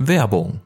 Werbung.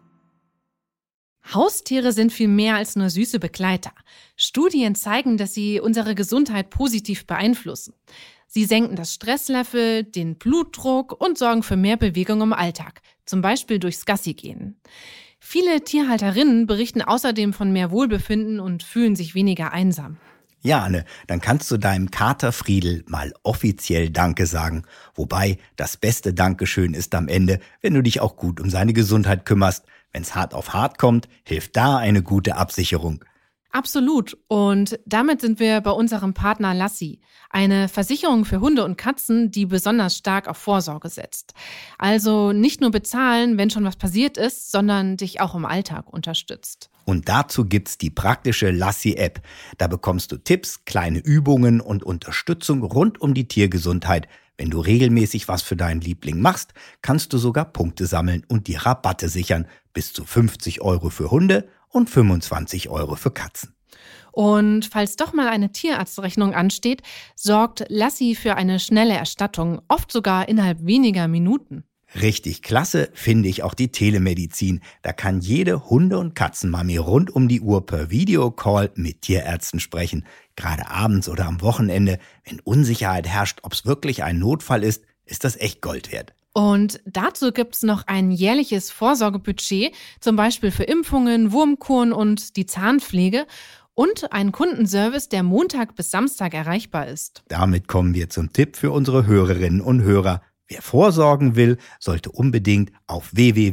Haustiere sind viel mehr als nur süße Begleiter. Studien zeigen, dass sie unsere Gesundheit positiv beeinflussen. Sie senken das Stresslevel, den Blutdruck und sorgen für mehr Bewegung im Alltag, zum Beispiel durchs Gassigehen. Viele Tierhalterinnen berichten außerdem von mehr Wohlbefinden und fühlen sich weniger einsam. Ja, Anne, dann kannst du deinem Kater Friedel mal offiziell Danke sagen. Wobei, das beste Dankeschön ist am Ende, wenn du dich auch gut um seine Gesundheit kümmerst. Wenn's hart auf hart kommt, hilft da eine gute Absicherung. Absolut. Und damit sind wir bei unserem Partner Lassi, eine Versicherung für Hunde und Katzen, die besonders stark auf Vorsorge setzt. Also nicht nur bezahlen, wenn schon was passiert ist, sondern dich auch im Alltag unterstützt. Und dazu gibt's die praktische Lassi-App. Da bekommst du Tipps, kleine Übungen und Unterstützung rund um die Tiergesundheit. Wenn du regelmäßig was für deinen Liebling machst, kannst du sogar Punkte sammeln und dir Rabatte sichern. Bis zu 50 € für Hunde und 25 € für Katzen. Und falls doch mal eine Tierarztrechnung ansteht, sorgt Lassi für eine schnelle Erstattung, oft sogar innerhalb weniger Minuten. Richtig klasse finde ich auch die Telemedizin. Da kann jede Hunde- und Katzenmami rund um die Uhr per Videocall mit Tierärzten sprechen. Gerade abends oder am Wochenende, wenn Unsicherheit herrscht, ob es wirklich ein Notfall ist das echt Gold wert. Und dazu gibt's noch ein jährliches Vorsorgebudget, zum Beispiel für Impfungen, Wurmkuren und die Zahnpflege und einen Kundenservice, der Montag bis Samstag erreichbar ist. Damit kommen wir zum Tipp für unsere Hörerinnen und Hörer. Wer vorsorgen will, sollte unbedingt auf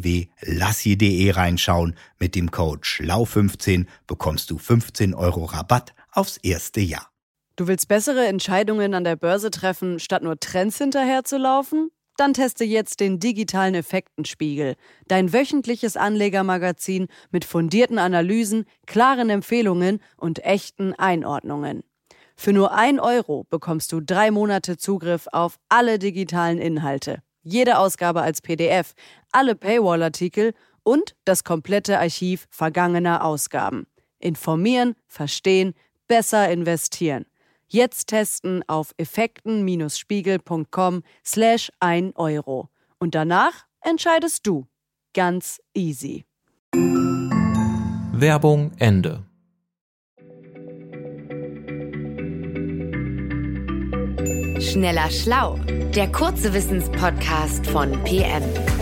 www.lassi.de reinschauen. Mit dem Code SCHLAU15 bekommst du 15 € Rabatt aufs erste Jahr. Du willst bessere Entscheidungen an der Börse treffen, statt nur Trends hinterherzulaufen? Dann teste jetzt den digitalen Effektenspiegel, dein wöchentliches Anlegermagazin mit fundierten Analysen, klaren Empfehlungen und echten Einordnungen. Für nur 1 € bekommst du 3 Monate Zugriff auf alle digitalen Inhalte, jede Ausgabe als PDF, alle Paywall-Artikel und das komplette Archiv vergangener Ausgaben. Informieren, verstehen, besser investieren. Jetzt testen auf effekten-spiegel.com/1 €. Und danach entscheidest du. Ganz easy. Werbung Ende. Schneller Schlau, der kurze Wissenspodcast von PM.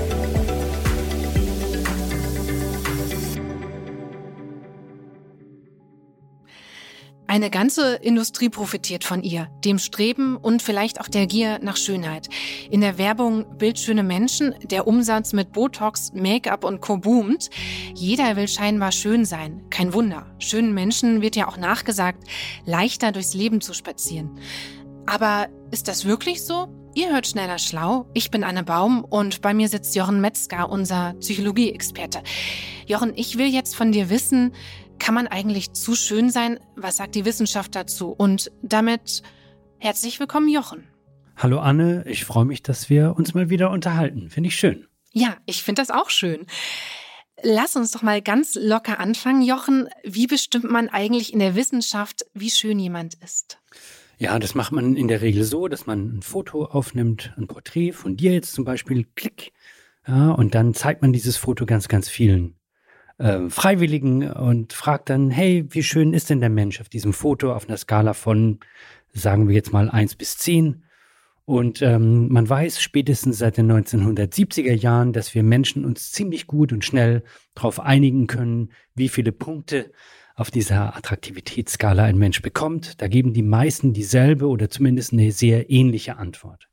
Eine ganze Industrie profitiert von ihr, dem Streben und vielleicht auch der Gier nach Schönheit. In der Werbung bildschöne Menschen, der Umsatz mit Botox, Make-up und Co. boomt. Jeder will scheinbar schön sein. Kein Wunder. Schönen Menschen wird ja auch nachgesagt, leichter durchs Leben zu spazieren. Aber ist das wirklich so? Ihr hört Schneller Schlau. Ich bin Anne Baum und bei mir sitzt Jochen Metzger, unser Psychologie-Experte. Jochen, ich will jetzt von dir wissen, kann man eigentlich zu schön sein? Was sagt die Wissenschaft dazu? Und damit herzlich willkommen, Jochen. Hallo Anne, ich freue mich, dass wir uns mal wieder unterhalten. Finde ich schön. Ja, ich finde das auch schön. Lass uns doch mal ganz locker anfangen, Jochen. Wie bestimmt man eigentlich in der Wissenschaft, wie schön jemand ist? Ja, das macht man in der Regel so, dass man ein Foto aufnimmt, ein Porträt von dir jetzt zum Beispiel, klick. Ja, und dann zeigt man dieses Foto ganz, ganz vielen Freiwilligen und fragt dann, hey, wie schön ist denn der Mensch auf diesem Foto auf einer Skala von, sagen wir jetzt mal 1 bis 10. Und man weiß spätestens seit den 1970er Jahren, dass wir Menschen uns ziemlich gut und schnell darauf einigen können, wie viele Punkte auf dieser Attraktivitätsskala ein Mensch bekommt. Da geben die meisten dieselbe oder zumindest eine sehr ähnliche Antwort.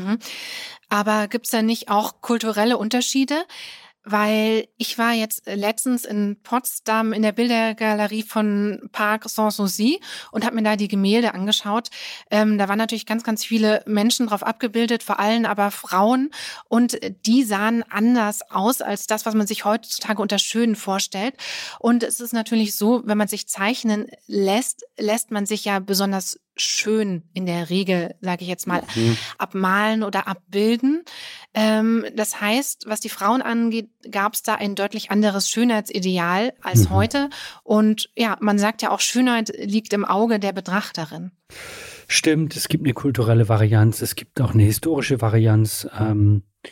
Aber gibt's da nicht auch kulturelle Unterschiede? Weil ich war jetzt letztens in Potsdam in der Bildergalerie von Park Sanssouci und habe mir da die Gemälde angeschaut. Da waren natürlich ganz, ganz viele Menschen drauf abgebildet, vor allem aber Frauen. Und die sahen anders aus als das, was man sich heutzutage unter schön vorstellt. Und es ist natürlich so, wenn man sich zeichnen lässt man sich ja besonders schön in der Regel, sage ich jetzt mal, abmalen oder abbilden. Das heißt, was die Frauen angeht, gab es da ein deutlich anderes Schönheitsideal als heute. Und ja, man sagt ja auch, Schönheit liegt im Auge der Betrachterin. Stimmt, es gibt eine kulturelle Varianz, es gibt auch eine historische Varianz. Und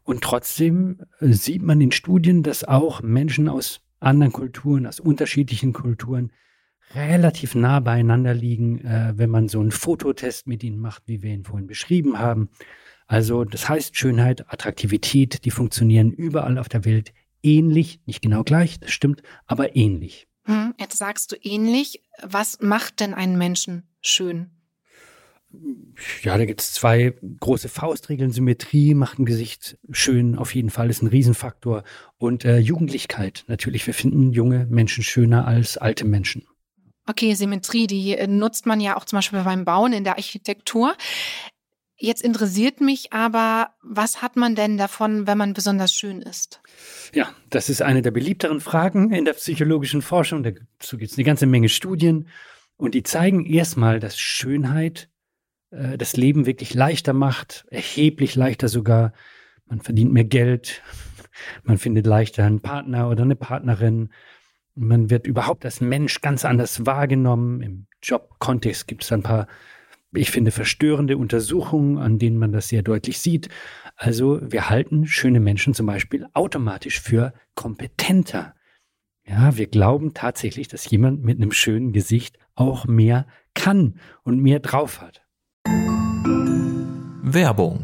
Und trotzdem sieht man in Studien, dass auch Menschen aus anderen Kulturen, aus unterschiedlichen Kulturen relativ nah beieinander liegen, wenn man so einen Fototest mit ihnen macht, wie wir ihn vorhin beschrieben haben. Also das heißt, Schönheit, Attraktivität, die funktionieren überall auf der Welt ähnlich, nicht genau gleich, das stimmt, aber ähnlich. Jetzt sagst du ähnlich. Was macht denn einen Menschen schön? Ja, da gibt es 2 große Faustregeln. Symmetrie macht ein Gesicht schön, auf jeden Fall, ist ein Riesenfaktor. Und Jugendlichkeit, natürlich. Wir finden junge Menschen schöner als alte Menschen. Okay, Symmetrie, die nutzt man ja auch zum Beispiel beim Bauen in der Architektur. Jetzt interessiert mich aber, was hat man denn davon, wenn man besonders schön ist? Ja, das ist eine der beliebteren Fragen in der psychologischen Forschung. Dazu gibt es eine ganze Menge Studien. Und die zeigen erstmal, dass Schönheit das Leben wirklich leichter macht, erheblich leichter sogar. Man verdient mehr Geld, man findet leichter einen Partner oder eine Partnerin. Man wird überhaupt als Mensch ganz anders wahrgenommen. Im Jobkontext gibt es ein paar, ich finde, verstörende Untersuchungen, an denen man das sehr deutlich sieht. Also wir halten schöne Menschen zum Beispiel automatisch für kompetenter. Ja, wir glauben tatsächlich, dass jemand mit einem schönen Gesicht auch mehr kann und mehr drauf hat. Werbung.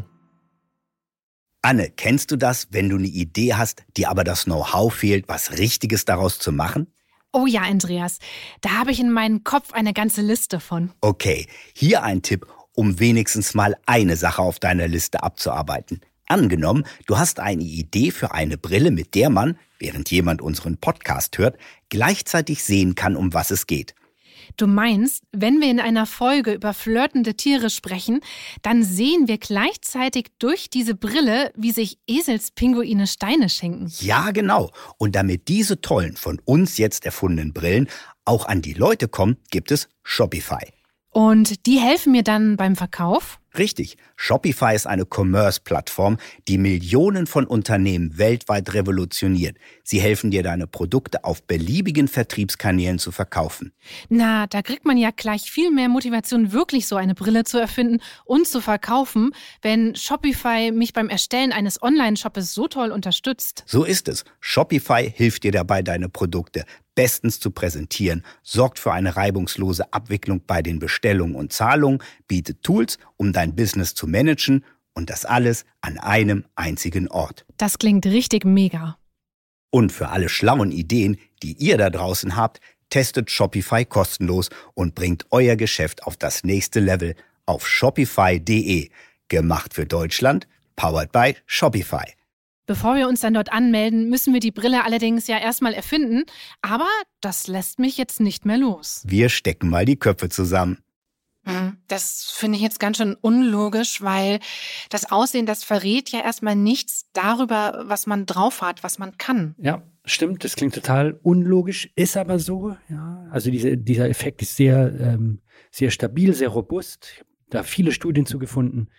Anne, kennst du das, wenn du eine Idee hast, dir aber das Know-how fehlt, was Richtiges daraus zu machen? Oh ja, Andreas, da habe ich in meinem Kopf eine ganze Liste von. Okay, hier ein Tipp, um wenigstens mal eine Sache auf deiner Liste abzuarbeiten. Angenommen, du hast eine Idee für eine Brille, mit der man, während jemand unseren Podcast hört, gleichzeitig sehen kann, um was es geht. Du meinst, wenn wir in einer Folge über flirtende Tiere sprechen, dann sehen wir gleichzeitig durch diese Brille, wie sich Eselspinguine Steine schenken. Ja, genau. Und damit diese tollen, von uns jetzt erfundenen Brillen auch an die Leute kommen, gibt es Shopify. Und die helfen mir dann beim Verkauf? Richtig. Shopify ist eine Commerce-Plattform, die Millionen von Unternehmen weltweit revolutioniert. Sie helfen dir, deine Produkte auf beliebigen Vertriebskanälen zu verkaufen. Na, da kriegt man ja gleich viel mehr Motivation, wirklich so eine Brille zu erfinden und zu verkaufen, wenn Shopify mich beim Erstellen eines Online-Shoppes so toll unterstützt. So ist es. Shopify hilft dir dabei, deine Produkte bestens zu präsentieren, sorgt für eine reibungslose Abwicklung bei den Bestellungen und Zahlungen, bietet Tools, um dein Business zu managen und das alles an einem einzigen Ort. Das klingt richtig mega. Und für alle schlauen Ideen, die ihr da draußen habt, testet Shopify kostenlos und bringt euer Geschäft auf das nächste Level auf shopify.de. Gemacht für Deutschland, powered by Shopify. Bevor wir uns dann dort anmelden, müssen wir die Brille allerdings ja erstmal erfinden. Aber das lässt mich jetzt nicht mehr los. Wir stecken mal die Köpfe zusammen. Das finde ich jetzt ganz schön unlogisch, weil das Aussehen, das verrät ja erstmal nichts darüber, was man drauf hat, was man kann. Ja, stimmt, das klingt total unlogisch, ist aber so. Ja. Also dieser Effekt ist sehr, sehr stabil, sehr robust. Ich habe da viele Studien zu gefunden.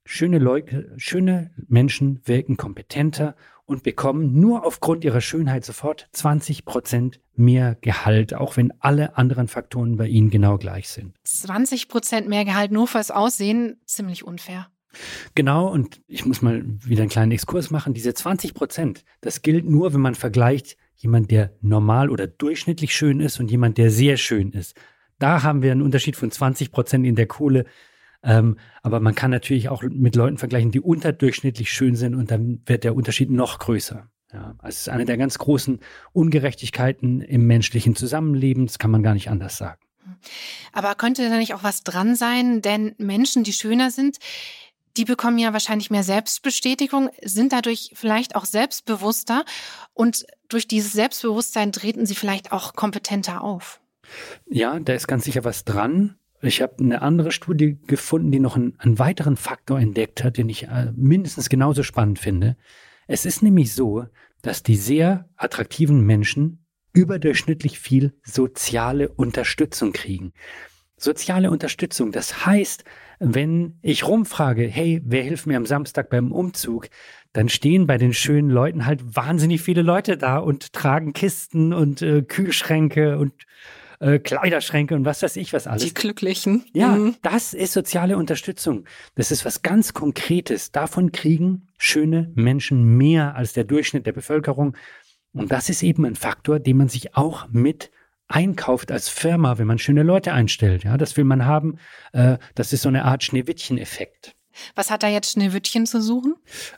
Schöne Menschen wirken kompetenter und bekommen nur aufgrund ihrer Schönheit sofort 20% mehr Gehalt, auch wenn alle anderen Faktoren bei ihnen genau gleich sind. 20% mehr Gehalt nur fürs Aussehen, ziemlich unfair. Genau, und ich muss mal wieder einen kleinen Exkurs machen. Diese 20%, das gilt nur, wenn man vergleicht, jemand, der normal oder durchschnittlich schön ist und jemand, der sehr schön ist. Da haben wir einen Unterschied von 20% in der Kohle. Aber man kann natürlich auch mit Leuten vergleichen, die unterdurchschnittlich schön sind und dann wird der Unterschied noch größer. Ja, also es ist eine der ganz großen Ungerechtigkeiten im menschlichen Zusammenleben, das kann man gar nicht anders sagen. Aber könnte da nicht auch was dran sein? Denn Menschen, die schöner sind, die bekommen ja wahrscheinlich mehr Selbstbestätigung, sind dadurch vielleicht auch selbstbewusster und durch dieses Selbstbewusstsein treten sie vielleicht auch kompetenter auf. Ja, da ist ganz sicher was dran. Ich habe eine andere Studie gefunden, die noch einen weiteren Faktor entdeckt hat, den ich mindestens genauso spannend finde. Es ist nämlich so, dass die sehr attraktiven Menschen überdurchschnittlich viel soziale Unterstützung kriegen. Soziale Unterstützung, das heißt, wenn ich rumfrage, hey, wer hilft mir am Samstag beim Umzug, dann stehen bei den schönen Leuten halt wahnsinnig viele Leute da und tragen Kisten und Kühlschränke und Kleiderschränke und was weiß ich was alles. Die Glücklichen. Ja, das ist soziale Unterstützung. Das ist was ganz Konkretes. Davon kriegen schöne Menschen mehr als der Durchschnitt der Bevölkerung. Und das ist eben ein Faktor, den man sich auch mit einkauft als Firma, wenn man schöne Leute einstellt. Ja, das will man haben. Das ist so eine Art Schneewittchen-Effekt. Was hat da jetzt Schneewittchen zu suchen?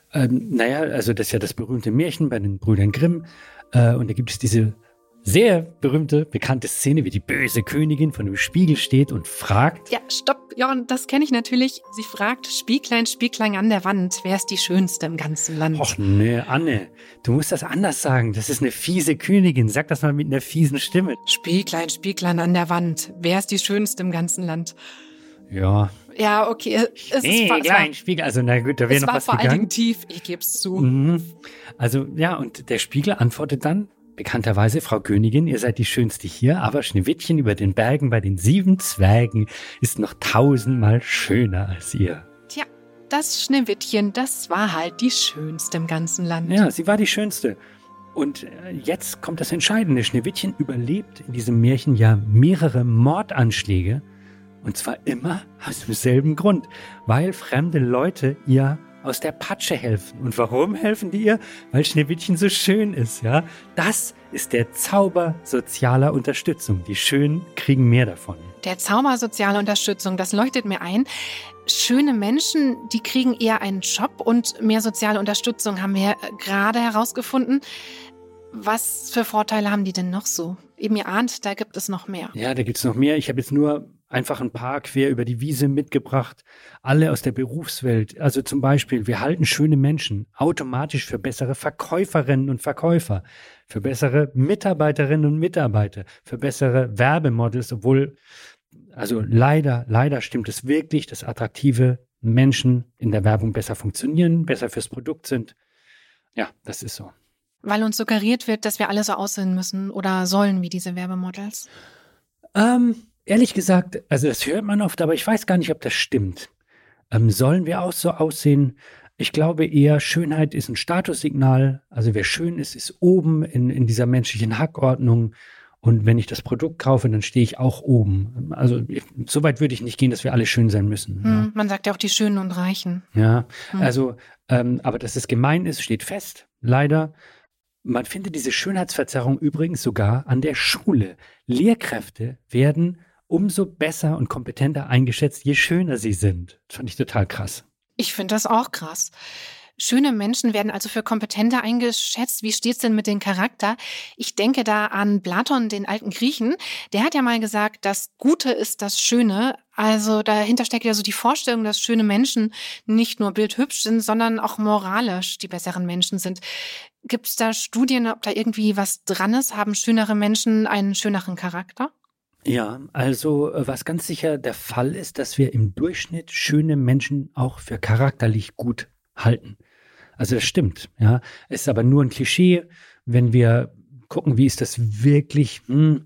Also das ist ja das berühmte Märchen bei den Brüdern Grimm. Und da gibt es diese sehr berühmte, bekannte Szene, wie die böse Königin vor dem Spiegel steht und fragt. Ja, stopp, Jochen, das kenne ich natürlich. Sie fragt, Spieglein, Spieglein an der Wand, wer ist die Schönste im ganzen Land? Och nee, Anne, du musst das anders sagen. Das ist eine fiese Königin. Sag das mal mit einer fiesen Stimme. Spieglein, Spieglein an der Wand, wer ist die Schönste im ganzen Land? Ja. Ja, okay. Spiegel. Also na gut, da wäre noch was gegangen. Es war vor allen Dingen tief, ich geb's zu. Also ja, und der Spiegel antwortet dann, bekannterweise, Frau Königin, ihr seid die Schönste hier, aber Schneewittchen über den Bergen bei den 7 Zwergen ist noch 1000-mal schöner als ihr. Tja, das Schneewittchen, das war halt die Schönste im ganzen Land. Ja, sie war die Schönste. Und jetzt kommt das Entscheidende. Schneewittchen überlebt in diesem Märchen ja mehrere Mordanschläge. Und zwar immer aus demselben Grund, weil fremde Leute ihr aus der Patsche helfen. Und warum helfen die ihr? Weil Schneewittchen so schön ist, ja. Das ist der Zauber sozialer Unterstützung. Die Schönen kriegen mehr davon. Der Zauber sozialer Unterstützung, das leuchtet mir ein. Schöne Menschen, die kriegen eher einen Job und mehr soziale Unterstützung, haben wir gerade herausgefunden. Was für Vorteile haben die denn noch so? Eben ihr ahnt, da gibt es noch mehr. Ja, da gibt es noch mehr. Ich habe jetzt nur einfach ein paar quer über die Wiese mitgebracht, alle aus der Berufswelt. Also zum Beispiel, wir halten schöne Menschen automatisch für bessere Verkäuferinnen und Verkäufer, für bessere Mitarbeiterinnen und Mitarbeiter, für bessere Werbemodels, obwohl, also leider stimmt es wirklich, dass attraktive Menschen in der Werbung besser funktionieren, besser fürs Produkt sind. Ja, das ist so. Weil uns suggeriert wird, dass wir alle so aussehen müssen oder sollen wie diese Werbemodels? Ehrlich gesagt, also das hört man oft, aber ich weiß gar nicht, ob das stimmt. Sollen wir auch so aussehen? Ich glaube eher, Schönheit ist ein Statussignal. Also wer schön ist, ist oben in dieser menschlichen Hackordnung. Und wenn ich das Produkt kaufe, dann stehe ich auch oben. Also so weit würde ich nicht gehen, dass wir alle schön sein müssen. Ja. Man sagt ja auch die Schönen und Reichen. Ja, also, aber dass es gemein ist, steht fest. Leider. Man findet diese Schönheitsverzerrung übrigens sogar an der Schule. Lehrkräfte werden umso besser und kompetenter eingeschätzt, je schöner sie sind. Das fand ich total krass. Ich finde das auch krass. Schöne Menschen werden also für kompetenter eingeschätzt. Wie steht's denn mit dem Charakter? Ich denke da an Platon, den alten Griechen. Der hat ja mal gesagt, das Gute ist das Schöne. Also dahinter steckt ja so die Vorstellung, dass schöne Menschen nicht nur bildhübsch sind, sondern auch moralisch die besseren Menschen sind. Gibt es da Studien, ob da irgendwie was dran ist? Haben schönere Menschen einen schöneren Charakter? Ja, also was ganz sicher der Fall ist, dass wir im Durchschnitt schöne Menschen auch für charakterlich gut halten. Also das stimmt, ja. Es ist aber nur ein Klischee, wenn wir gucken, wie ist das wirklich.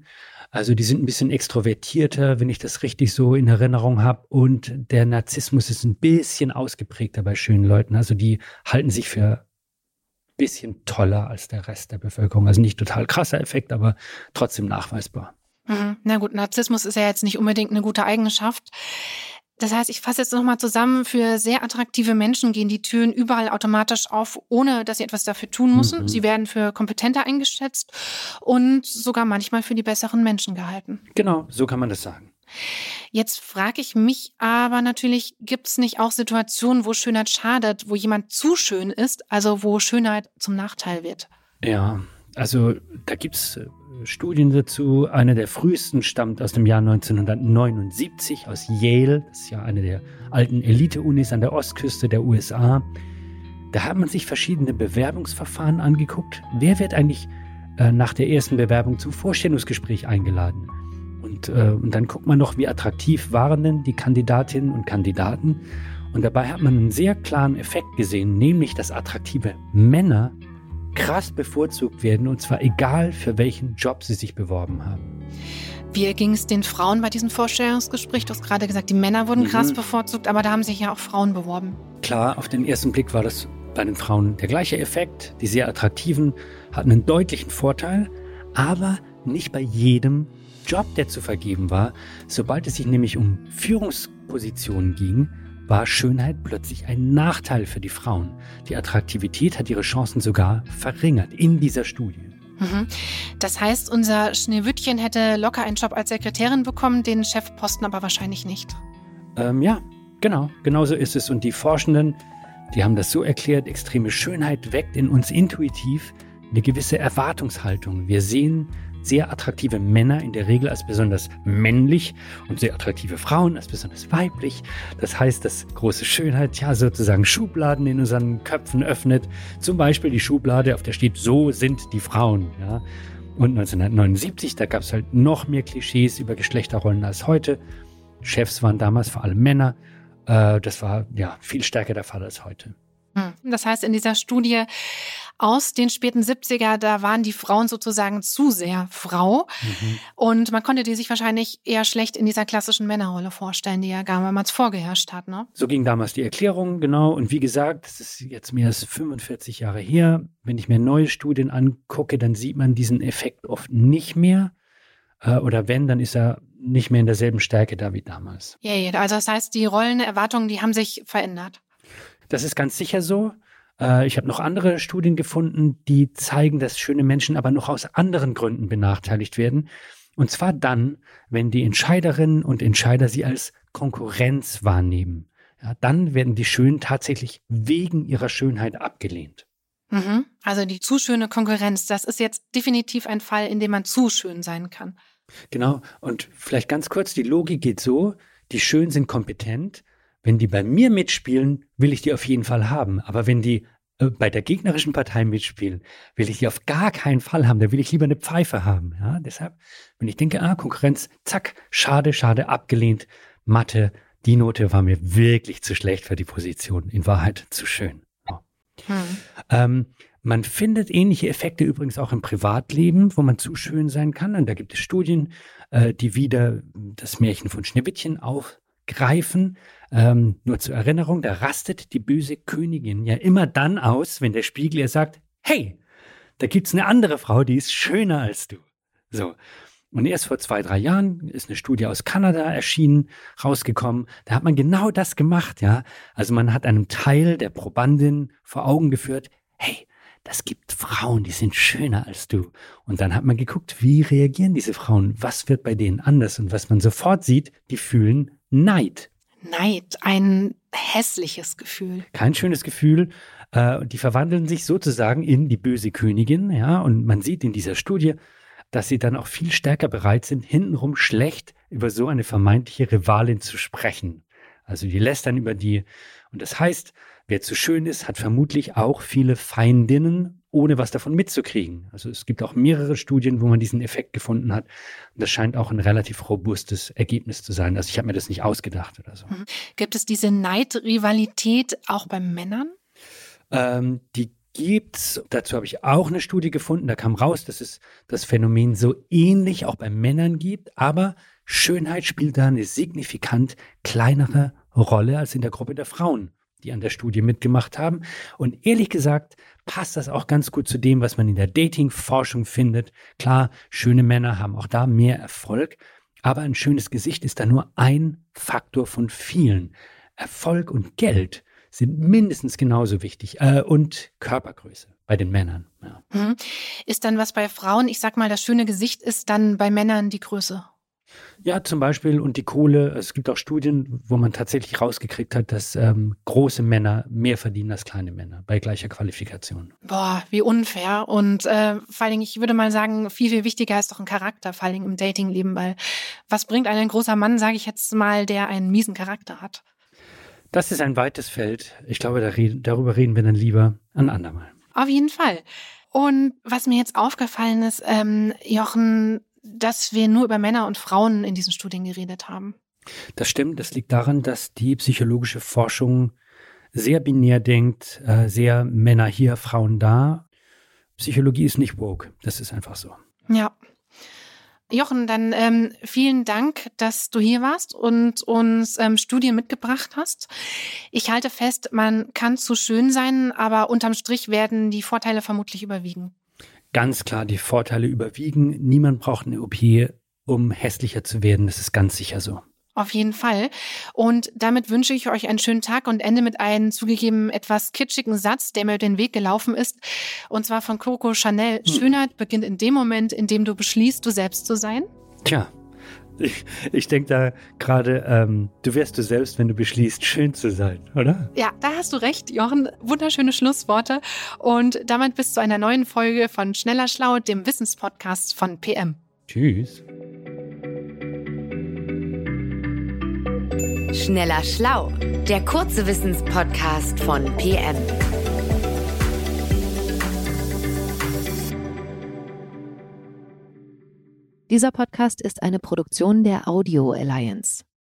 Also die sind ein bisschen extrovertierter, wenn ich das richtig so in Erinnerung habe. Und der Narzissmus ist ein bisschen ausgeprägter bei schönen Leuten. Also die halten sich für ein bisschen toller als der Rest der Bevölkerung. Also nicht total krasser Effekt, aber trotzdem nachweisbar. Na gut, Narzissmus ist ja jetzt nicht unbedingt eine gute Eigenschaft. Das heißt, ich fasse jetzt nochmal zusammen, für sehr attraktive Menschen gehen die Türen überall automatisch auf, ohne dass sie etwas dafür tun müssen. Sie werden für kompetenter eingeschätzt und sogar manchmal für die besseren Menschen gehalten. Genau, so kann man das sagen. Jetzt frage ich mich aber natürlich, gibt es nicht auch Situationen, wo Schönheit schadet, wo jemand zu schön ist, also wo Schönheit zum Nachteil wird? Ja, also da gibt es Studien dazu. Eine der frühesten stammt aus dem Jahr 1979 aus Yale. Das ist ja eine der alten Elite-Unis an der Ostküste der USA. Da hat man sich verschiedene Bewerbungsverfahren angeguckt. Wer wird eigentlich nach der ersten Bewerbung zum Vorstellungsgespräch eingeladen? Und dann guckt man noch, wie attraktiv waren denn die Kandidatinnen und Kandidaten. Und dabei hat man einen sehr klaren Effekt gesehen, nämlich dass attraktive Männer krass bevorzugt werden, und zwar egal, für welchen Job sie sich beworben haben. Wie ging es den Frauen bei diesem Vorstellungsgespräch? Du hast gerade gesagt, die Männer wurden krass bevorzugt, aber da haben sich ja auch Frauen beworben. Klar, auf den ersten Blick war das bei den Frauen der gleiche Effekt. Die sehr attraktiven hatten einen deutlichen Vorteil, aber nicht bei jedem Job, der zu vergeben war. Sobald es sich nämlich um Führungspositionen ging, war Schönheit plötzlich ein Nachteil für die Frauen. Die Attraktivität hat ihre Chancen sogar verringert in dieser Studie. Das heißt, unser Schneewittchen hätte locker einen Job als Sekretärin bekommen, den Chefposten aber wahrscheinlich nicht. Ja, genau so ist es. Und die Forschenden, die haben das so erklärt, extreme Schönheit weckt in uns intuitiv eine gewisse Erwartungshaltung. Wir sehen sehr attraktive Männer in der Regel als besonders männlich und sehr attraktive Frauen als besonders weiblich. Das heißt, dass große Schönheit ja sozusagen Schubladen in unseren Köpfen öffnet. Zum Beispiel die Schublade, auf der steht, so sind die Frauen. Ja. Und 1979, da gab es halt noch mehr Klischees über Geschlechterrollen als heute. Chefs waren damals vor allem Männer. Das war ja viel stärker der Fall als heute. Das heißt, in dieser Studie aus den späten 70er, da waren die Frauen sozusagen zu sehr Frau. Und man konnte die sich wahrscheinlich eher schlecht in dieser klassischen Männerrolle vorstellen, die ja damals vorgeherrscht hat, ne? So ging damals die Erklärung, genau. Und wie gesagt, das ist jetzt mehr als 45 Jahre her. Wenn ich mir neue Studien angucke, dann sieht man diesen Effekt oft nicht mehr. Oder wenn, dann ist er nicht mehr in derselben Stärke da wie damals. Ja, also das heißt, die Rollenerwartungen, die haben sich verändert. Das ist ganz sicher so. Ich habe noch andere Studien gefunden, die zeigen, dass schöne Menschen aber noch aus anderen Gründen benachteiligt werden. Und zwar dann, wenn die Entscheiderinnen und Entscheider sie als Konkurrenz wahrnehmen. Ja, dann werden die Schönen tatsächlich wegen ihrer Schönheit abgelehnt. Also die zu schöne Konkurrenz, das ist jetzt definitiv ein Fall, in dem man zu schön sein kann. Genau. Und vielleicht ganz kurz, die Logik geht so, die Schönen sind kompetent. Wenn die bei mir mitspielen, will ich die auf jeden Fall haben. Aber wenn die bei der gegnerischen Partei mitspielen, will ich die auf gar keinen Fall haben. Da will ich lieber eine Pfeife haben. Ja, deshalb, wenn ich denke, Konkurrenz, zack, schade, abgelehnt, Mathe, die Note war mir wirklich zu schlecht für die Position. In Wahrheit zu schön. Man findet ähnliche Effekte übrigens auch im Privatleben, wo man zu schön sein kann. Und da gibt es Studien, die wieder das Märchen von Schneewittchen aufgreifen. Nur zur Erinnerung, da rastet die böse Königin ja immer dann aus, wenn der Spiegel ihr sagt, hey, da gibt's eine andere Frau, die ist schöner als du. So. Und erst vor 2-3 Jahren ist eine Studie aus Kanada erschienen, rausgekommen. Da hat man genau das gemacht, ja. Also man hat einem Teil der Probandin vor Augen geführt, hey, das gibt Frauen, die sind schöner als du. Und dann hat man geguckt, wie reagieren diese Frauen? Was wird bei denen anders? Und was man sofort sieht, die fühlen Neid. Neid, ein hässliches Gefühl. Kein schönes Gefühl. Die verwandeln sich sozusagen in die böse Königin, ja. Und man sieht in dieser Studie, dass sie dann auch viel stärker bereit sind, hintenrum schlecht über so eine vermeintliche Rivalin zu sprechen. Also die lästern über die. Und das heißt, wer zu schön ist, hat vermutlich auch viele Feindinnen, ohne was davon mitzukriegen. Also es gibt auch mehrere Studien, wo man diesen Effekt gefunden hat. Und das scheint auch ein relativ robustes Ergebnis zu sein. Also ich habe mir das nicht ausgedacht oder so. Gibt es diese Neidrivalität auch bei Männern? Die gibt's. Dazu habe ich auch eine Studie gefunden. Da kam raus, dass es das Phänomen so ähnlich auch bei Männern gibt. Aber Schönheit spielt da eine signifikant kleinere Rolle als in der Gruppe der Frauen, die an der Studie mitgemacht haben. Und ehrlich gesagt passt das auch ganz gut zu dem, was man in der Dating-Forschung findet. Klar, schöne Männer haben auch da mehr Erfolg, aber ein schönes Gesicht ist da nur ein Faktor von vielen. Erfolg und Geld sind mindestens genauso wichtig und Körpergröße bei den Männern. Ja. Ist dann was bei Frauen, ich sag mal, das schöne Gesicht ist dann bei Männern die Größe? Ja, zum Beispiel und die Kohle. Es gibt auch Studien, wo man tatsächlich rausgekriegt hat, dass große Männer mehr verdienen als kleine Männer bei gleicher Qualifikation. Boah, wie unfair. Und vor allen Dingen, ich würde mal sagen, viel, viel wichtiger ist doch ein Charakter, vor allen Dingen im Datingleben, weil was bringt ein großer Mann, sage ich jetzt mal, der einen miesen Charakter hat? Das ist ein weites Feld. Ich glaube, darüber reden wir dann lieber ein andermal. Auf jeden Fall. Und was mir jetzt aufgefallen ist, Jochen, dass wir nur über Männer und Frauen in diesen Studien geredet haben. Das stimmt. Das liegt daran, dass die psychologische Forschung sehr binär denkt, sehr Männer hier, Frauen da. Psychologie ist nicht woke. Das ist einfach so. Ja. Jochen, dann vielen Dank, dass du hier warst und uns Studien mitgebracht hast. Ich halte fest, man kann zu schön sein, aber unterm Strich werden die Vorteile vermutlich überwiegen. Ganz klar, die Vorteile überwiegen. Niemand braucht eine OP, um hässlicher zu werden. Das ist ganz sicher so. Auf jeden Fall. Und damit wünsche ich euch einen schönen Tag und ende mit einem zugegeben etwas kitschigen Satz, der mir den Weg gelaufen ist. Und zwar von Coco Chanel. Schönheit beginnt in dem Moment, in dem du beschließt, du selbst zu sein. Tja, ich denke da gerade, du wärst du selbst, wenn du beschließt, schön zu sein, oder? Ja, da hast du recht, Jochen. Wunderschöne Schlussworte. Und damit bis zu einer neuen Folge von Schneller Schlau, dem Wissenspodcast von PM. Tschüss. Schneller Schlau, der kurze Wissenspodcast von PM. Dieser Podcast ist eine Produktion der Audio Alliance.